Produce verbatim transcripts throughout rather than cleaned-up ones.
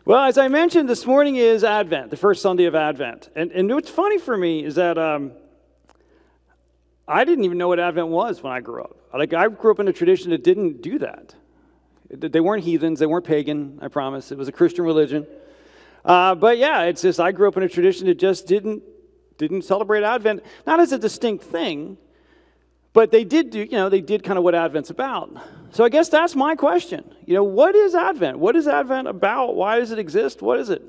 Well, as I mentioned, this morning is Advent, the first Sunday of Advent. And, and what's funny for me is that um, I didn't even know what Advent was when I grew up. Like, I grew up in a tradition that didn't do that. They weren't heathens, they weren't pagan, I promise. It was a Christian religion. Uh, but yeah, it's just, I grew up in a tradition that just didn't, didn't celebrate Advent, not as a distinct thing, but they did do, you know, they did kind of what Advent's about. So I guess that's my question. You know, what is Advent? What is Advent about? Why does it exist? What is it?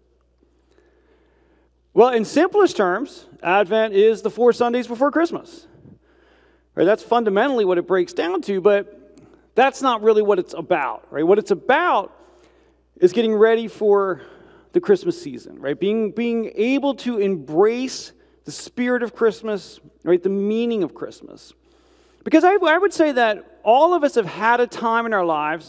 Well, in simplest terms, Advent is the four Sundays before Christmas. Right? That's fundamentally what it breaks down to, but that's not really what it's about. Right? What it's about is getting ready for the Christmas season, right? Being, being able to embrace the spirit of Christmas, right? The meaning of Christmas. Because I, I would say that all of us have had a time in our lives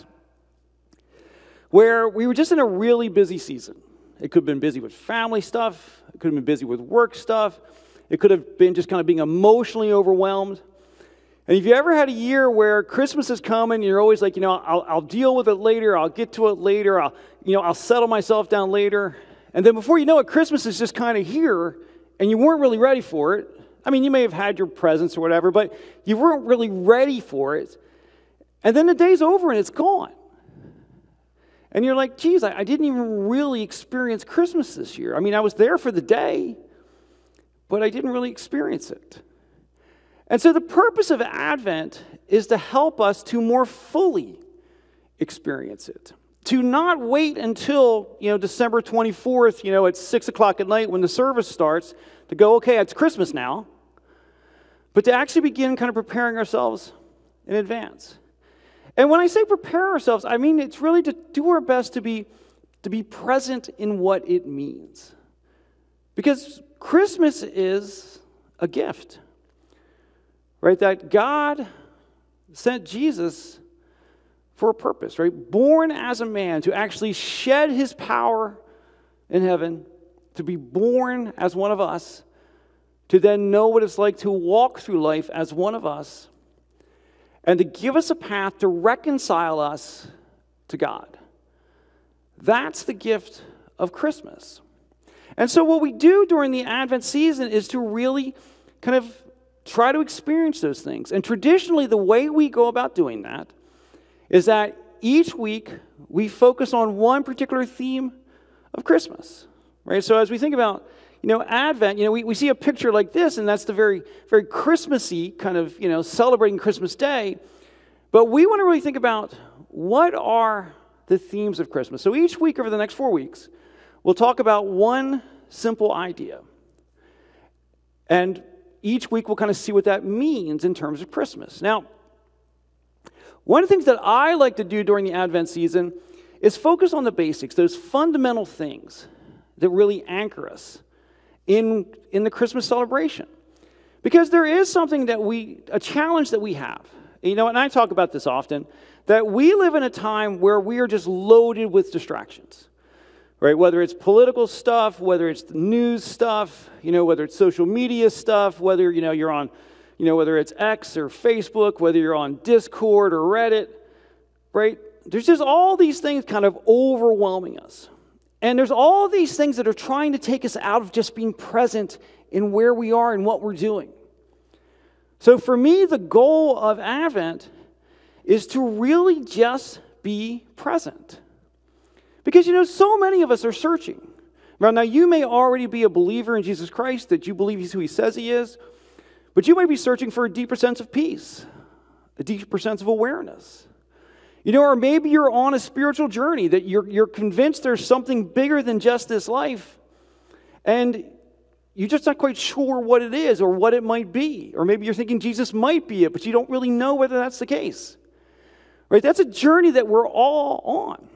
where we were just in a really busy season. It could have been busy with family stuff. It could have been busy with work stuff. It could have been just kind of being emotionally overwhelmed. And if you ever had a year where Christmas is coming, you're always like, you know, I'll, I'll deal with it later. I'll get to it later. I'll, you know, I'll settle myself down later. And then before you know it, Christmas is just kind of here, and you weren't really ready for it. I mean, you may have had your presents or whatever, but you weren't really ready for it. And then the day's over and it's gone. And you're like, geez, I, I didn't even really experience Christmas this year. I mean, I was there for the day, but I didn't really experience it. And so the purpose of Advent is to help us to more fully experience it. To not wait until, you know, December twenty-fourth, you know, at six o'clock at night when the service starts, to go, okay, it's Christmas now. But to actually begin kind of preparing ourselves in advance. And when I say prepare ourselves, I mean it's really to do our best to be, to be present in what it means. Because Christmas is a gift. Right? That God sent Jesus for a purpose, right? Born as a man to actually shed his power in heaven, to be born as one of us, to then know what it's like to walk through life as one of us, and to give us a path to reconcile us to God. That's the gift of Christmas. And so what we do during the Advent season is to really kind of try to experience those things. And traditionally, the way we go about doing that is that each week we focus on one particular theme of Christmas. Right? So as we think about, you know, Advent, you know, we, we see a picture like this, and that's the very, very Christmassy kind of, you know, celebrating Christmas Day. But we want to really think about what are the themes of Christmas. So each week over the next four weeks, we'll talk about one simple idea. And each week we'll kind of see what that means in terms of Christmas. Now, one of the things that I like to do during the Advent season is focus on the basics, those fundamental things that really anchor us in, in the Christmas celebration. Because there is something that we, a challenge that we have, you know, and I talk about this often, that we live in a time where we are just loaded with distractions. Right, whether it's political stuff, whether it's the news stuff, you know, whether it's social media stuff, whether, you know, you're on, you know, whether it's X or Facebook, whether you're on Discord or Reddit, right? There's just all these things kind of overwhelming us. And there's all these things that are trying to take us out of just being present in where we are and what we're doing. So for me, the goal of Advent is to really just be present. Because, you know, so many of us are searching. Now, you may already be a believer in Jesus Christ, that you believe he's who he says he is, but you might be searching for a deeper sense of peace, a deeper sense of awareness. You know, or maybe you're on a spiritual journey, that you're, you're convinced there's something bigger than just this life, and you're just not quite sure what it is or what it might be. Or maybe you're thinking Jesus might be it, but you don't really know whether that's the case. Right? That's a journey that we're all on.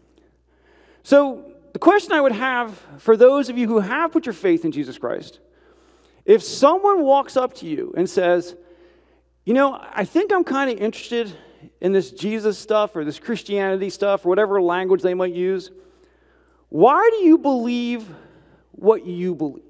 So the question I would have for those of you who have put your faith in Jesus Christ, if someone walks up to you and says, you know, I think I'm kind of interested in this Jesus stuff or this Christianity stuff or whatever language they might use, why do you believe what you believe?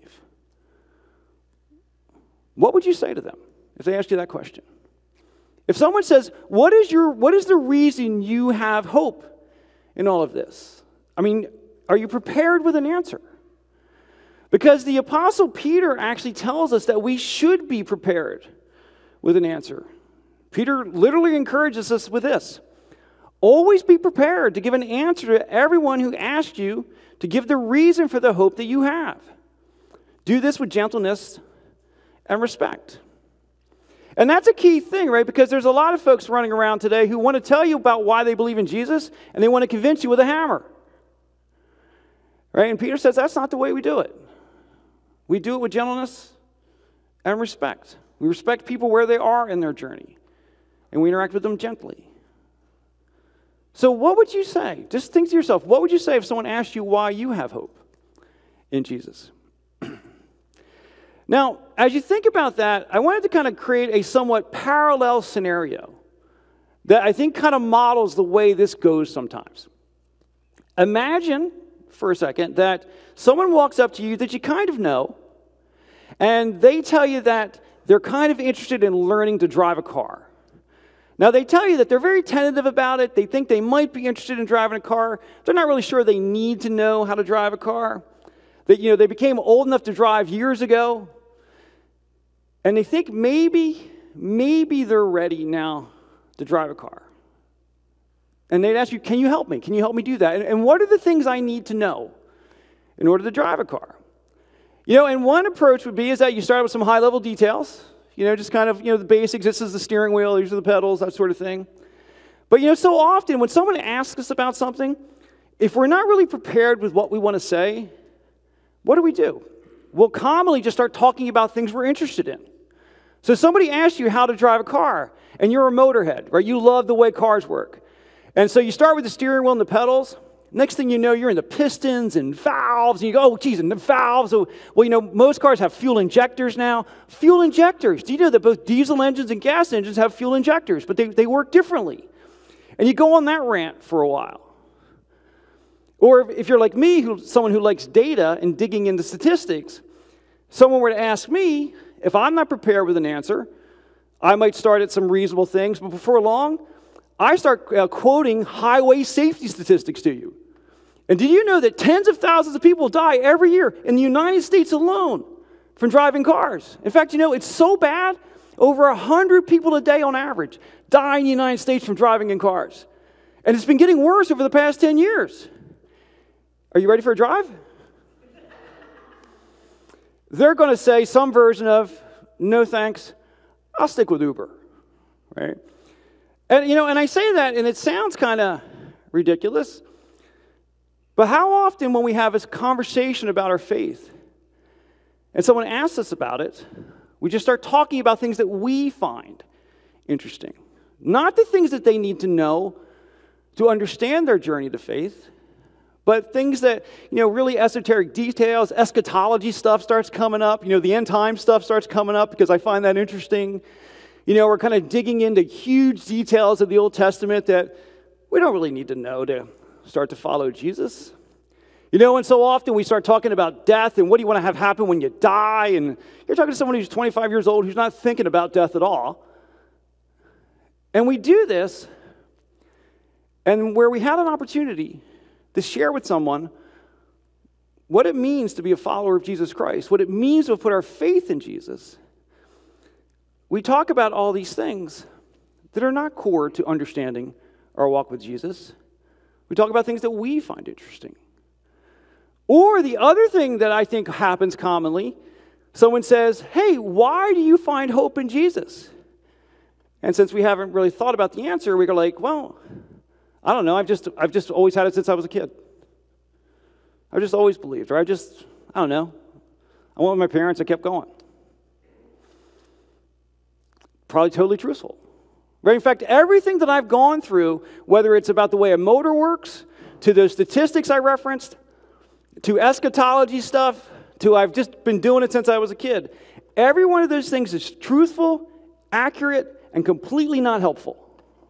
What would you say to them if they asked you that question? If someone says, what is your, what is the reason you have hope in all of this? I mean, Are you prepared with an answer? Because the Apostle Peter actually tells us that we should be prepared with an answer. Peter literally encourages us with this. Always be prepared to give an answer to everyone who asks you to give the reason for the hope that you have. Do this with gentleness and respect. And that's a key thing, right? Because there's a lot of folks running around today who want to tell you about why they believe in Jesus, and they want to convince you with a hammer. Right? And Peter says that's not the way we do it. We do it with gentleness and respect. We respect people where they are in their journey, and we interact with them gently. So what would you say? Just think to yourself, what would you say if someone asked you why you have hope in Jesus? Now, as you think about that, I wanted to kind of create a somewhat parallel scenario that I think kind of models the way this goes sometimes. Imagine for a second that someone walks up to you that you kind of know, and they tell you that they're kind of interested in learning to drive a car. Now, they tell you that they're very tentative about it. They think they might be interested in driving a car. They're not really sure they need to know how to drive a car. That, you know, they became old enough to drive years ago. And they think maybe, maybe they're ready now to drive a car. And they'd ask you, can you help me? Can you help me do that? And, and what are the things I need to know in order to drive a car? You know, and one approach would be is that you start with some high-level details. You know, just kind of, you know, the basics. This is the steering wheel. These are the pedals, that sort of thing. But, you know, so often when someone asks us about something, if we're not really prepared with what we want to say, what do we do? We'll commonly just start talking about things we're interested in. So somebody asks you how to drive a car, and you're a motorhead, right? You love the way cars work. And so you start with the steering wheel and the pedals. Next thing you know, you're in the pistons and valves, and you go, oh, geez, and the valves. Oh, well, you know, most cars have fuel injectors now. Fuel injectors. Do you know that both diesel engines and gas engines have fuel injectors, but they, they work differently? And you go on that rant for a while. Or if you're like me, who, someone who likes data and digging into statistics, someone were to ask me, if I'm not prepared with an answer, I might start at some reasonable things, but before long, I start uh, quoting highway safety statistics to you. And did you know that tens of thousands of people die every year in the United States alone from driving cars? In fact, you know, it's so bad, over one hundred people a day on average die in the United States from driving in cars. And it's been getting worse over the past ten years. Are you ready for a drive? They're going to say some version of, no thanks, I'll stick with Uber, right? And, you know, and I say that, and it sounds kind of ridiculous, but how often when we have this conversation about our faith, and someone asks us about it, we just start talking about things that we find interesting. Not the things that they need to know to understand their journey to faith, but things that, you know, really esoteric details, eschatology stuff starts coming up. You know, the end time stuff starts coming up because I find that interesting. You know, we're kind of digging into huge details of the Old Testament that we don't really need to know to start to follow Jesus. You know, and so often we start talking about death and what do you want to have happen when you die? And you're talking to someone who's twenty-five years old who's not thinking about death at all. And we do this, and where we had an opportunity to share with someone what it means to be a follower of Jesus Christ, what it means to put our faith in Jesus, we talk about all these things that are not core to understanding our walk with Jesus. We talk about things that we find interesting. Or the other thing that I think happens commonly, someone says, hey, why do you find hope in Jesus? And since we haven't really thought about the answer, we go like, well, I don't know, I've just I've just always had it since I was a kid. I've just always believed, or I just, I don't know. I went with my parents, I kept going. Probably totally truthful. Right? In fact, everything that I've gone through, whether it's about the way a motor works, to the statistics I referenced, to eschatology stuff, to I've just been doing it since I was a kid, every one of those things is truthful, accurate, and completely not helpful.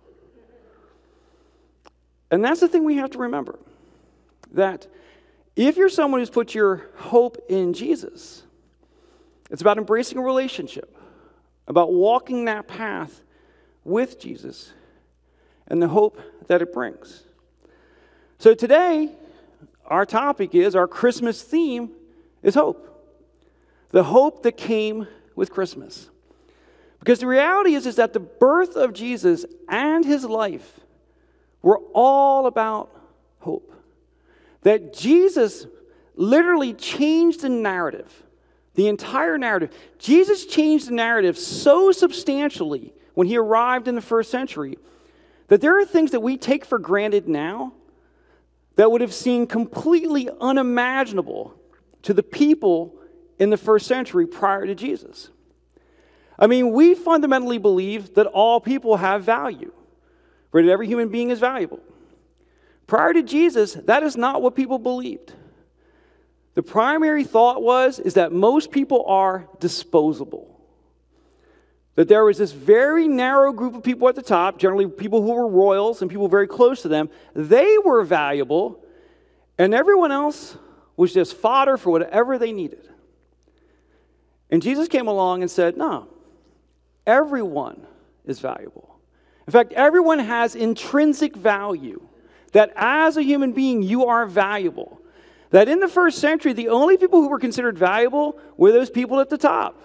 And that's the thing we have to remember, that if you're someone who's put your hope in Jesus, it's about embracing a relationship, about walking that path with Jesus and the hope that it brings. So today, our topic is, our Christmas theme is hope. The hope that came with Christmas. Because the reality is, is that the birth of Jesus and his life were all about hope. That Jesus literally changed the narrative, the entire narrative. Jesus changed the narrative so substantially when he arrived in the first century that there are things that we take for granted now that would have seemed completely unimaginable to the people in the first century prior to Jesus. I mean, we fundamentally believe that all people have value, right? That every human being is valuable. Prior to Jesus, that is not what people believed. The primary thought was is that most people are disposable. That there was this very narrow group of people at the top, generally people who were royals and people very close to them. They were valuable, and everyone else was just fodder for whatever they needed. And Jesus came along and said, no, everyone is valuable. In fact, everyone has intrinsic value. That as a human being, you are valuable. That in the first century, the only people who were considered valuable were those people at the top.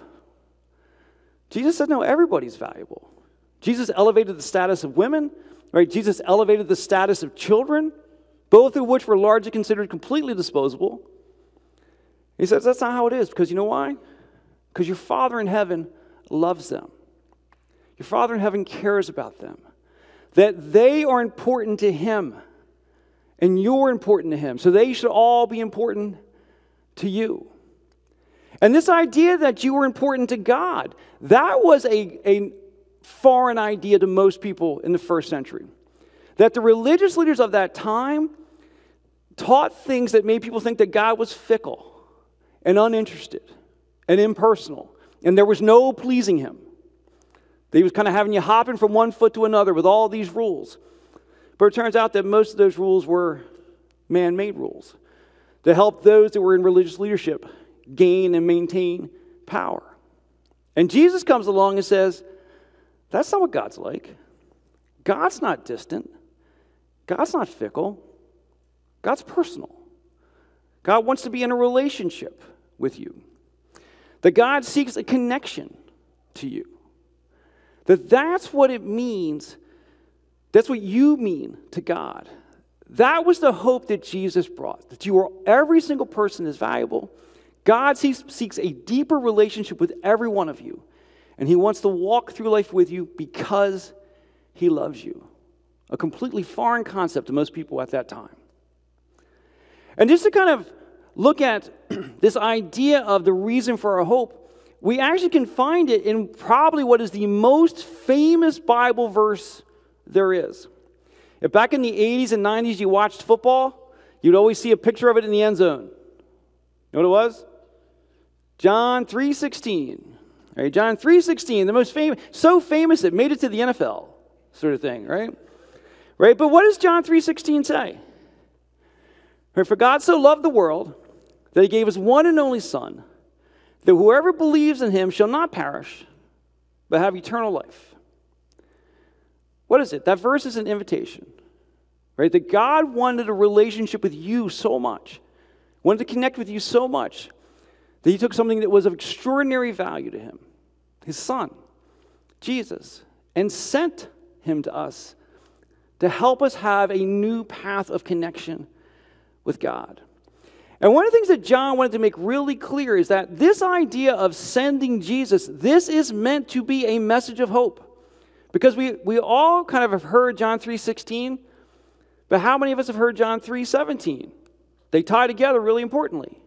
Jesus said, no, everybody's valuable. Jesus elevated the status of women, right? Jesus elevated the status of children, both of which were largely considered completely disposable. He says that's not how it is, because you know why? Because your Father in heaven loves them. Your Father in heaven cares about them. That they are important to him. And you're important to him. So they should all be important to you. And this idea that you were important to God, that was a, a foreign idea to most people in the first century. That the religious leaders of that time taught things that made people think that God was fickle and uninterested and impersonal. And there was no pleasing him. That he was kind of having you hopping from one foot to another with all these rules. But it turns out that most of those rules were man-made rules to help those that were in religious leadership gain and maintain power. And Jesus comes along and says, that's not what God's like. God's not distant. God's not fickle. God's personal. God wants to be in a relationship with you. That God seeks a connection to you. That that's what it means. That's what you mean to God. That was the hope that Jesus brought. That you are, every single person is valuable. God seeks, seeks a deeper relationship with every one of you. And he wants to walk through life with you because he loves you. A completely foreign concept to most people at that time. And just to kind of look at this idea of the reason for our hope, we actually can find it in probably what is the most famous Bible verse there is. If back in the eighties and nineties you watched football, you'd always see a picture of it in the end zone. You know what it was? John three sixteen. Right? John three sixteen, the most famous, so famous it made it to the N F L sort of thing, right? Right? But what does John three sixteen say? Right? For God so loved the world that he gave his one and only Son, that whoever believes in him shall not perish, but have eternal life. What is it? That verse is an invitation, right? That God wanted a relationship with you so much, wanted to connect with you so much, that he took something that was of extraordinary value to him, his Son, Jesus, and sent him to us to help us have a new path of connection with God. And one of the things that John wanted to make really clear is that this idea of sending Jesus, this is meant to be a message of hope. Because we, we all kind of have heard John three sixteen, but how many of us have heard John three seventeen? They tie together really importantly.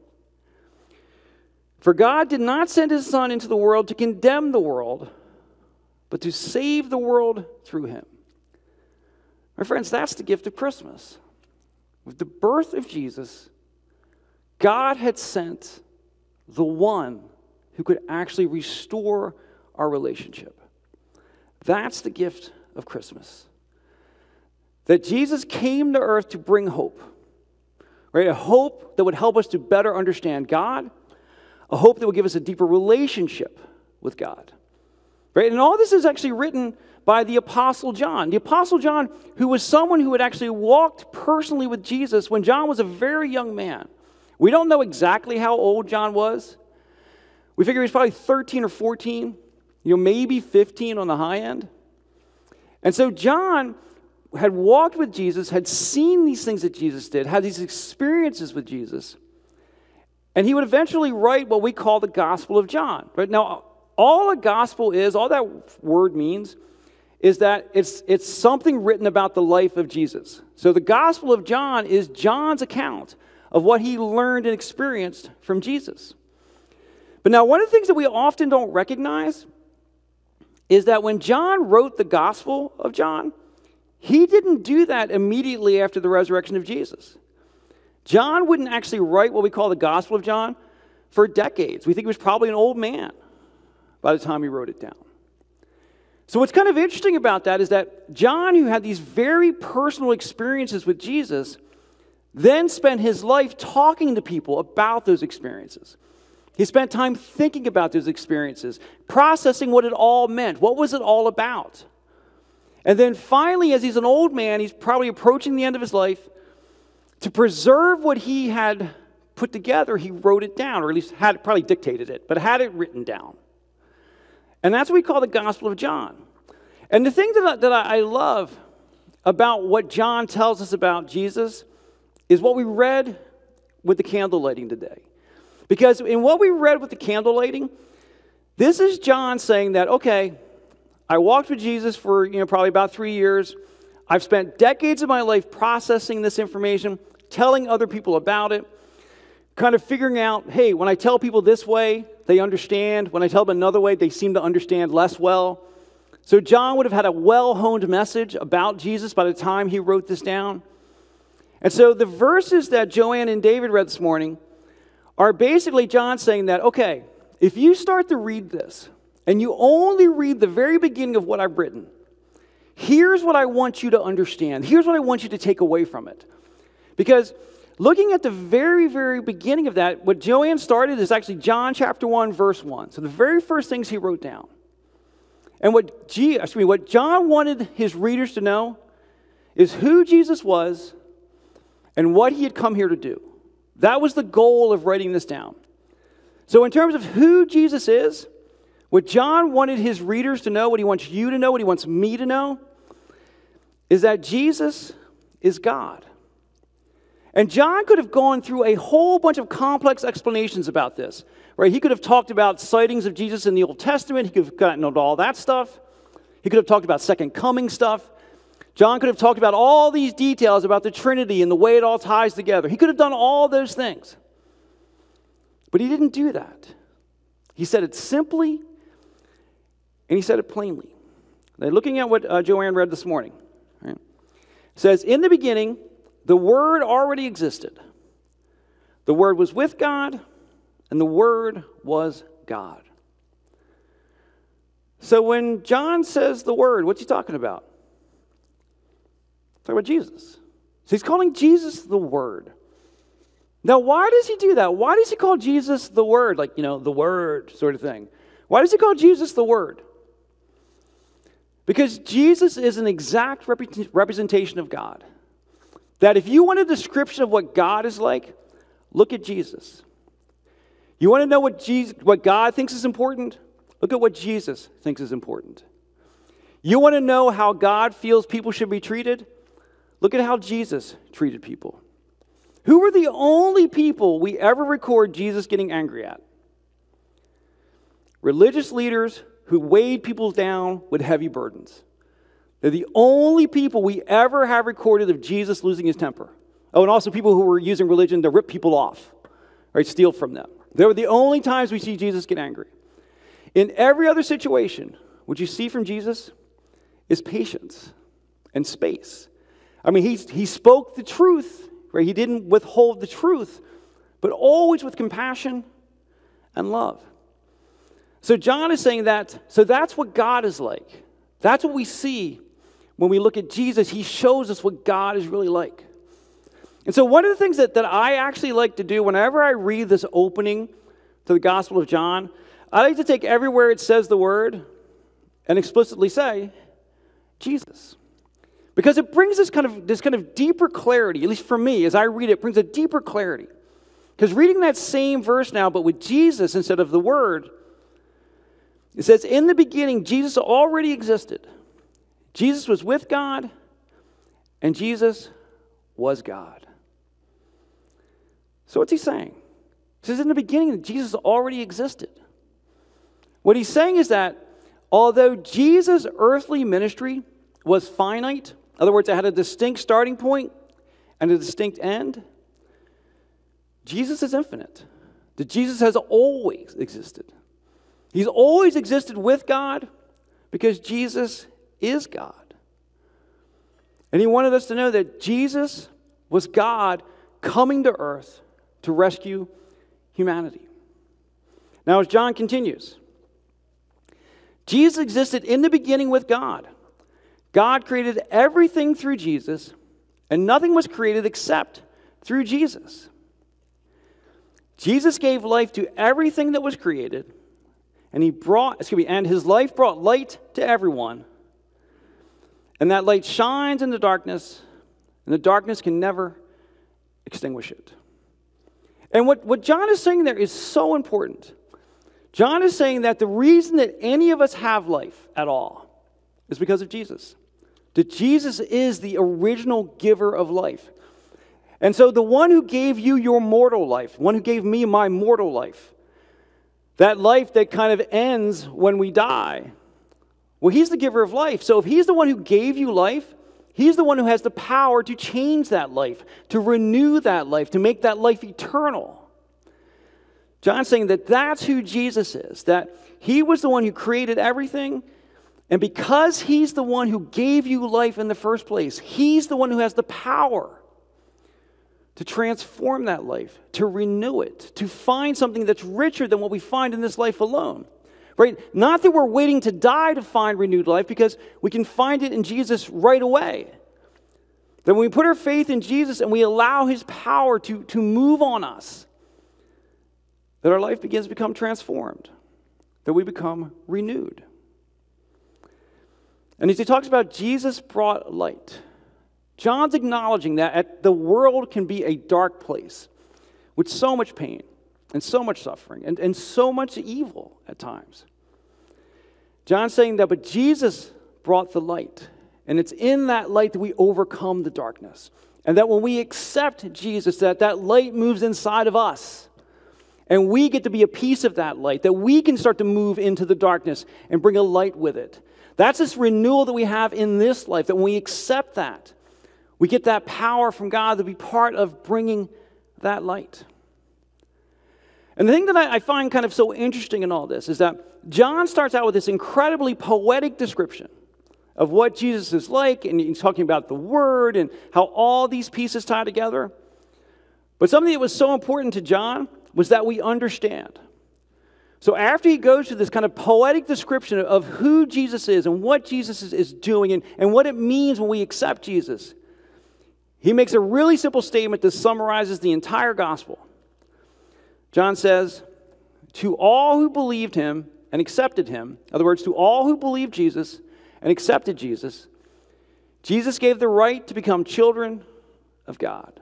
For God did not send his Son into the world to condemn the world, but to save the world through him. My friends, that's the gift of Christmas. With the birth of Jesus, God had sent the one who could actually restore our relationship. That's the gift of Christmas. That Jesus came to earth to bring hope. Right? A hope that would help us to better understand God. A hope that would give us a deeper relationship with God. Right? And all this is actually written by the Apostle John. The Apostle John, who was someone who had actually walked personally with Jesus when John was a very young man. We don't know exactly how old John was. We figure he was probably thirteen or fourteen, you know, maybe fifteen on the high end. And so John had walked with Jesus, had seen these things that Jesus did, had these experiences with Jesus, and he would eventually write what we call the Gospel of John. Right? Now, all a gospel is, all that word means, is that it's, it's something written about the life of Jesus. So the Gospel of John is John's account of what he learned and experienced from Jesus. But now, one of the things that we often don't recognize is that when John wrote the Gospel of John, he didn't do that immediately after the resurrection of Jesus. John wouldn't actually write what we call the Gospel of John for decades. We think he was probably an old man by the time he wrote it down. So what's kind of interesting about that is that John, who had these very personal experiences with Jesus, then spent his life talking to people about those experiences. He spent time thinking about those experiences, processing what it all meant. What was it all about? And then finally, as he's an old man, he's probably approaching the end of his life, to preserve what he had put together, he wrote it down, or at least had probably dictated it, but had it written down. And that's what we call the Gospel of John. And the thing that I, that I love about what John tells us about Jesus is what we read with the candle lighting today. Because in what we read with the candle lighting, this is John saying that, okay, I walked with Jesus for, you know, probably about three years. I've spent decades of my life processing this information, telling other people about it, kind of figuring out, hey, when I tell people this way, they understand. When I tell them another way, they seem to understand less well. So John would have had a well-honed message about Jesus by the time he wrote this down. And so the verses that Joanne and David read this morning are basically John saying that, okay, if you start to read this, and you only read the very beginning of what I've written, here's what I want you to understand. Here's what I want you to take away from it. Because looking at the very, very beginning of that, what Joanne started is actually John chapter one, verse one. So the very first things he wrote down. And what, G, excuse me, what John wanted his readers to know is who Jesus was and what he had come here to do. That was the goal of writing this down. So in terms of who Jesus is, what John wanted his readers to know, what he wants you to know, what he wants me to know, is that Jesus is God. And John could have gone through a whole bunch of complex explanations about this. Right? He could have talked about sightings of Jesus in the Old Testament. He could have gotten into all that stuff. He could have talked about second coming stuff. John could have talked about all these details about the Trinity and the way it all ties together. He could have done all those things. But he didn't do that. He said it simply, and he said it plainly. Now, looking at what uh, Joanne read this morning, right? It says, in the beginning, the Word already existed. The Word was with God, and the Word was God. So when John says the Word, what's he talking about? He's talking about Jesus. So he's calling Jesus the Word. Now, why does he do that? Why does he call Jesus the Word? Like, you know, the Word sort of thing. Why does he call Jesus the Word? Because Jesus is an exact rep- representation of God. That if you want a description of what God is like, look at Jesus. You want to know what Jesus, what God thinks is important? Look at what Jesus thinks is important. You want to know how God feels people should be treated? Look at how Jesus treated people. Who were the only people we ever record Jesus getting angry at? Religious leaders who weighed people down with heavy burdens. They're the only people we ever have recorded of Jesus losing his temper. Oh, and also people who were using religion to rip people off, right, steal from them. They were the only times we see Jesus get angry. In every other situation, what you see from Jesus is patience and space. I mean, he, he spoke the truth, right? He didn't withhold the truth, but always with compassion and love. So John is saying that, so that's what God is like. That's what we see when we look at Jesus. He shows us what God is really like. And so one of the things that, that I actually like to do whenever I read this opening to the Gospel of John, I like to take everywhere it says the word and explicitly say, Jesus. Because it brings this kind of this kind of deeper clarity, at least for me, as I read it, it brings a deeper clarity. Because reading that same verse now, but with Jesus instead of the Word, it says, in the beginning, Jesus already existed. Jesus was with God, and Jesus was God. So what's he saying? He says, in the beginning, Jesus already existed. What he's saying is that although Jesus' earthly ministry was finite, in other words, it had a distinct starting point and a distinct end, Jesus is infinite. That Jesus has always existed. He's always existed with God because Jesus is God. And he wanted us to know that Jesus was God coming to earth to rescue humanity. Now, as John continues, Jesus existed in the beginning with God. God created everything through Jesus, and nothing was created except through Jesus. Jesus gave life to everything that was created, and he brought, excuse me, and his life brought light to everyone. And that light shines in the darkness, and the darkness can never extinguish it. And what, what John is saying there is so important. John is saying that the reason that any of us have life at all is because of Jesus. That Jesus is the original giver of life. And so the one who gave you your mortal life, one who gave me my mortal life, that life that kind of ends when we die, well, he's the giver of life. So if he's the one who gave you life, he's the one who has the power to change that life, to renew that life, to make that life eternal. John's saying that that's who Jesus is, that he was the one who created everything, and because he's the one who gave you life in the first place, he's the one who has the power to transform that life, to renew it, to find something that's richer than what we find in this life alone. Right? Not that we're waiting to die to find renewed life, because we can find it in Jesus right away. That when we put our faith in Jesus and we allow his power to, to move on us, that our life begins to become transformed, that we become renewed. And as he talks about Jesus brought light, John's acknowledging that the world can be a dark place with so much pain and so much suffering and, and so much evil at times. John's saying that, but Jesus brought the light, and it's in that light that we overcome the darkness. And that when we accept Jesus, that that light moves inside of us, and we get to be a piece of that light, that we can start to move into the darkness and bring a light with it. That's this renewal that we have in this life, that when we accept that, we get that power from God to be part of bringing that light. And the thing that I find kind of so interesting in all this is that John starts out with this incredibly poetic description of what Jesus is like, and he's talking about the Word and how all these pieces tie together. But something that was so important to John was that we understand. So after he goes to this kind of poetic description of who Jesus is and what Jesus is, is doing and, and what it means when we accept Jesus, he makes a really simple statement that summarizes the entire gospel. John says, to all who believed him and accepted him, in other words, to all who believed Jesus and accepted Jesus, Jesus gave the right to become children of God.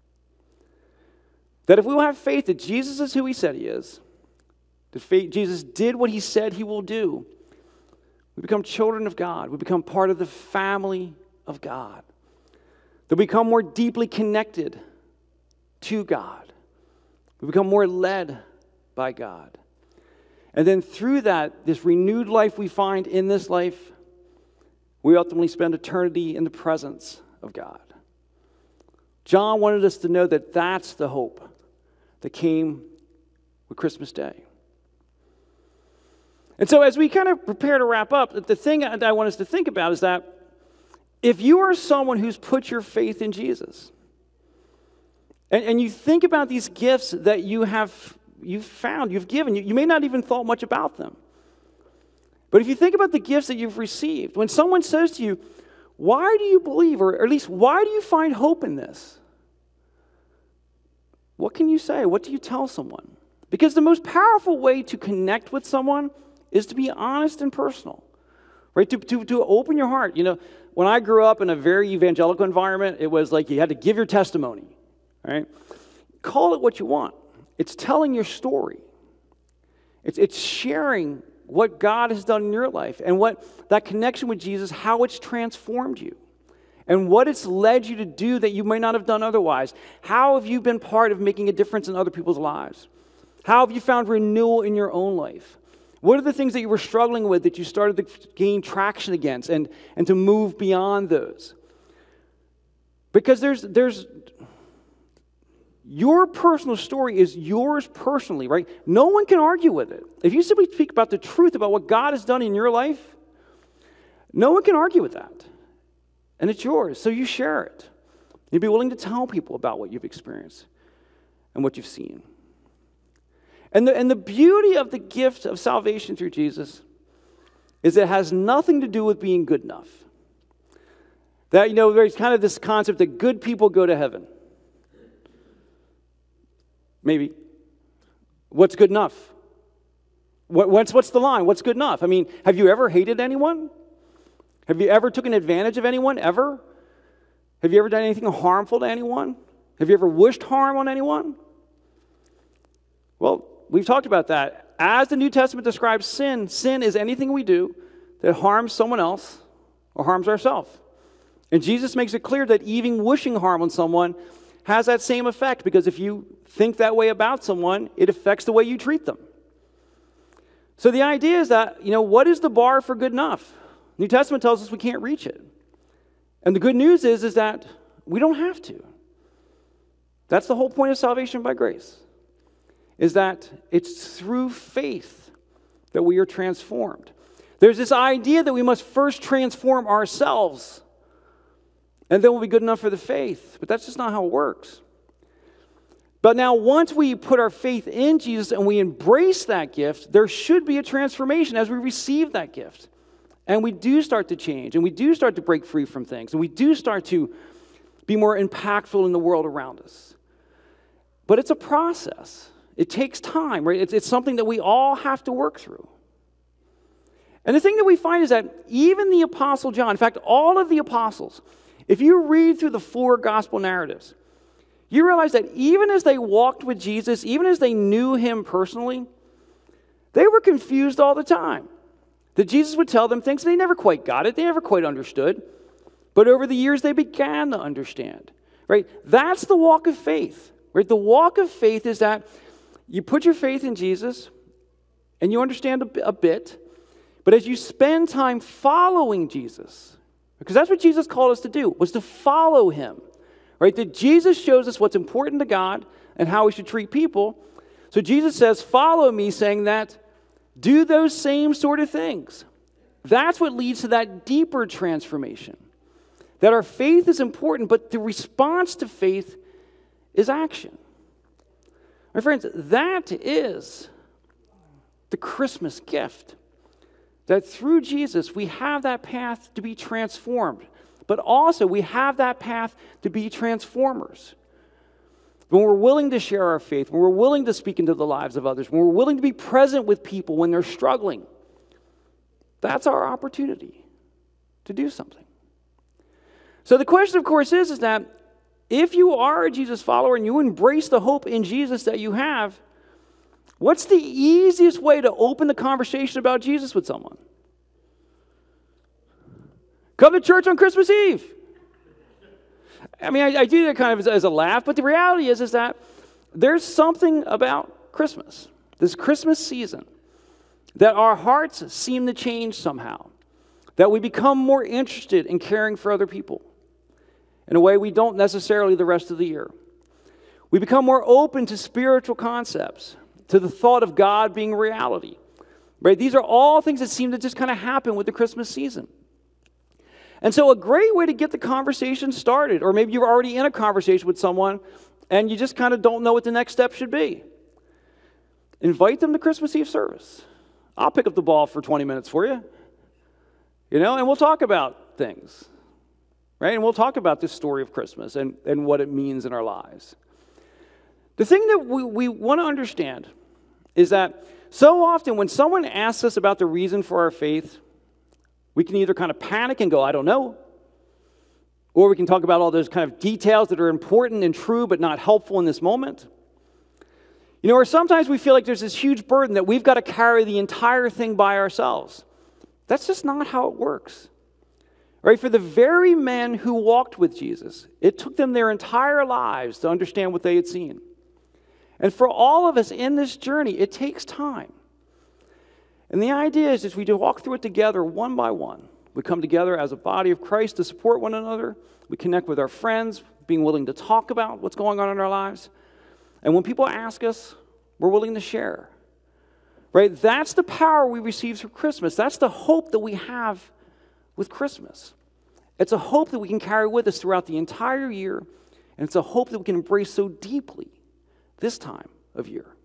That if we will have faith that Jesus is who he said he is, that faith, Jesus did what he said he will do, we become children of God. We become part of the family of God. That we become more deeply connected to God. We become more led by God. And then through that, this renewed life we find in this life, we ultimately spend eternity in the presence of God. John wanted us to know that that's the hope that came with Christmas Day. And so as we kind of prepare to wrap up, the thing that I want us to think about is that if you are someone who's put your faith in Jesus, and, and you think about these gifts that you have you've found, you've given, you, you may not even thought much about them. But if you think about the gifts that you've received, when someone says to you, why do you believe, or at least why do you find hope in this? What can you say? What do you tell someone? Because the most powerful way to connect with someone is to be honest and personal. right? To, to, to open your heart. You know, when I grew up in a very evangelical environment, it was like you had to give your testimony, right? Call it what you want. It's telling your story. It's, it's sharing what God has done in your life and what that connection with Jesus, how it's transformed you and what it's led you to do that you may not have done otherwise. How have you been part of making a difference in other people's lives? How have you found renewal in your own life? What are the things that you were struggling with that you started to gain traction against and, and to move beyond those? Because there's there's your personal story is yours personally, right? No one can argue with it. If you simply speak about the truth about what God has done in your life, no one can argue with that. And it's yours, so you share it. You'd be willing to tell people about what you've experienced and what you've seen. And the, and the beauty of the gift of salvation through Jesus is it has nothing to do with being good enough. That, you know, there's kind of this concept that good people go to heaven. Maybe. What's good enough? What, what's, what's the line? What's good enough? I mean, have you ever hated anyone? Have you ever taken advantage of anyone, ever? Have you ever done anything harmful to anyone? Have you ever wished harm on anyone? Well, we've talked about that. As the New Testament describes sin, sin is anything we do that harms someone else or harms ourselves. And Jesus makes it clear that even wishing harm on someone has that same effect, because if you think that way about someone, it affects the way you treat them. So the idea is that, you know, what is the bar for good enough? New Testament tells us we can't reach it. And the good news is, is that we don't have to. That's the whole point of salvation by grace, is that it's through faith that we are transformed. There's this idea that we must first transform ourselves, and then we'll be good enough for the faith. But that's just not how it works. But now, once we put our faith in Jesus and we embrace that gift, there should be a transformation as we receive that gift. And we do start to change, and we do start to break free from things, and we do start to be more impactful in the world around us. But it's a process. It takes time, right? It's, it's something that we all have to work through. And the thing that we find is that even the Apostle John, in fact, all of the apostles, if you read through the four gospel narratives, you realize that even as they walked with Jesus, even as they knew him personally, they were confused all the time. That Jesus would tell them things, they never quite got it, they never quite understood. But over the years, they began to understand, right? That's the walk of faith, right? The walk of faith is that you put your faith in Jesus, and you understand a, a bit, but as you spend time following Jesus, because that's what Jesus called us to do, was to follow him, right? That Jesus shows us what's important to God and how we should treat people. So Jesus says, follow me, saying that, do those same sort of things. That's what leads to that deeper transformation. That our faith is important, but the response to faith is action. My friends, that is the Christmas gift. That through Jesus, we have that path to be transformed. But also, we have that path to be transformers. When we're willing to share our faith, when we're willing to speak into the lives of others, when we're willing to be present with people when they're struggling, that's our opportunity to do something. So the question, of course, is, is that if you are a Jesus follower and you embrace the hope in Jesus that you have, what's the easiest way to open the conversation about Jesus with someone? Come to church on Christmas Eve. I mean, I, I do that kind of as, as a laugh, but the reality is, is that there's something about Christmas, this Christmas season, that our hearts seem to change somehow, that we become more interested in caring for other people in a way we don't necessarily the rest of the year. We become more open to spiritual concepts, to the thought of God being reality. Right? These are all things that seem to just kind of happen with the Christmas season. And so a great way to get the conversation started, or maybe you're already in a conversation with someone and you just kind of don't know what the next step should be, invite them to Christmas Eve service. I'll pick up the ball for twenty minutes for you, you know, and we'll talk about things, right? And we'll talk about this story of Christmas and, and what it means in our lives. The thing that we, we want to understand is that so often when someone asks us about the reason for our faith, We can either kind of panic and go, I don't know, or we can talk about all those kind of details that are important and true but not helpful in this moment. You know, or sometimes we feel like there's this huge burden that we've got to carry the entire thing by ourselves. That's just not how it works. Right? For the very men who walked with Jesus, it took them their entire lives to understand what they had seen. And for all of us in this journey, it takes time. And the idea is, as we walk through it together one by one, we come together as a body of Christ to support one another. We connect with our friends, being willing to talk about what's going on in our lives. And when people ask us, we're willing to share. Right? That's the power we receive through Christmas. That's the hope that we have with Christmas. It's a hope that we can carry with us throughout the entire year, and it's a hope that we can embrace so deeply this time of year.